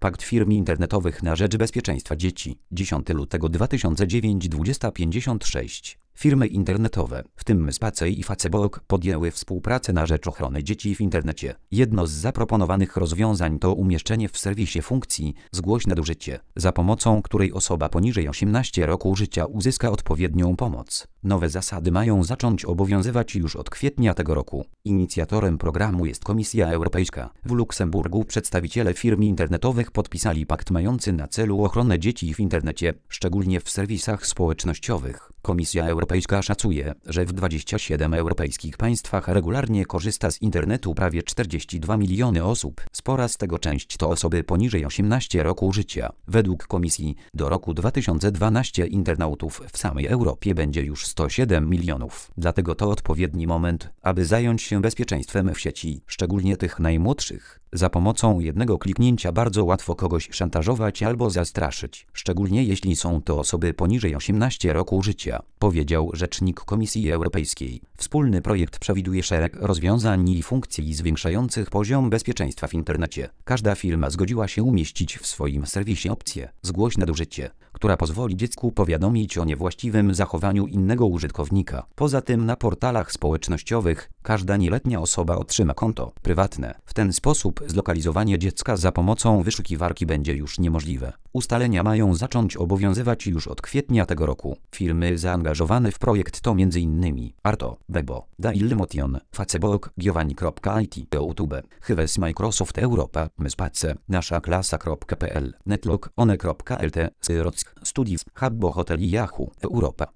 Pakt firm internetowych na rzecz bezpieczeństwa dzieci. 10 lutego 2009 20:56. Firmy internetowe, w tym Space i Facebook, podjęły współpracę na rzecz ochrony dzieci w internecie. Jedno z zaproponowanych rozwiązań to umieszczenie w serwisie funkcji "Zgłoś nadużycie", za pomocą której osoba poniżej 18 roku życia uzyska odpowiednią pomoc. Nowe zasady mają zacząć obowiązywać już od kwietnia tego roku. Inicjatorem programu jest Komisja Europejska. W Luksemburgu przedstawiciele firm internetowych podpisali pakt mający na celu ochronę dzieci w internecie, szczególnie w serwisach społecznościowych. Komisja Europejska szacuje, że w 27 europejskich państwach regularnie korzysta z internetu prawie 42 miliony osób. Spora z tego część to osoby poniżej 18 roku życia. Według Komisji do roku 2012 internautów w samej Europie będzie już 107 milionów. Dlatego to odpowiedni moment, aby zająć się bezpieczeństwem w sieci, szczególnie tych najmłodszych. Za pomocą jednego kliknięcia bardzo łatwo kogoś szantażować albo zastraszyć, szczególnie jeśli są to osoby poniżej 18 roku życia, powiedział rzecznik Komisji Europejskiej. Wspólny projekt przewiduje szereg rozwiązań i funkcji zwiększających poziom bezpieczeństwa w internecie. Każda firma zgodziła się umieścić w swoim serwisie opcję "Zgłoś nadużycie", która pozwoli dziecku powiadomić o niewłaściwym zachowaniu innego użytkownika. Poza tym na portalach społecznościowych każda nieletnia osoba otrzyma konto prywatne. W ten sposób zlokalizowanie dziecka za pomocą wyszukiwarki będzie już niemożliwe. Ustalenia mają zacząć obowiązywać już od kwietnia tego roku. Firmy zaangażowane w projekt to m.in. Arto, Bebo, Dailymotion, Facebook, Giovanni.it, YouTube, Hyves, Microsoft Europa, Space, naszaklasa.pl, Netlog, One.lt, Syrock, Studies, Habbo Hotel i Yahoo, Europa.